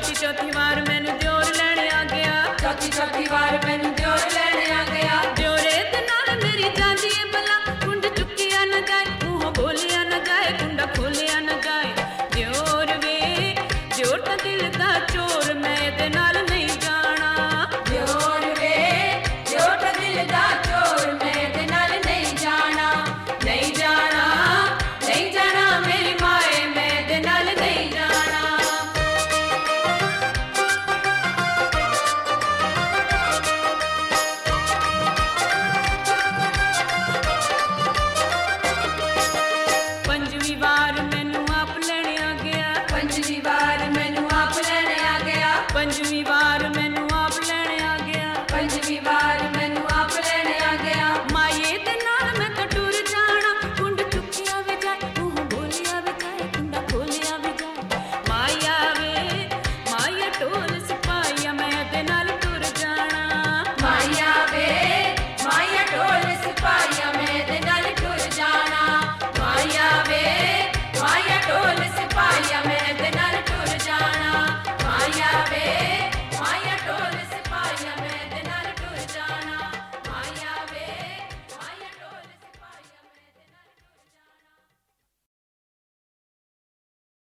चौथी चौथी वार मैनू दियोर लैने आ गया, चौथी चौथी वार मैनू दियोर लैने आ गया। दियोरे दे नाल मेरी जांदी है भला, कुंड चुकिया न जाए, मुंह बोलिया न जाए, कुंडा खोलिया न जाए। दियोर वे दियोर ता दिल दा चोर, मैं दे नाल नहीं जाना। दियोर वे दियोर ता दिल दा चोर, मैं दे नाल नहीं जाना। नहीं जाना नहीं जाना मेरी माए, मैं दे नाल नहीं जाना। पंजवीं वार मैनू आप लेने आ गया, पंजवीं वार मैनू आप लैने आ गया। पंजवीं वार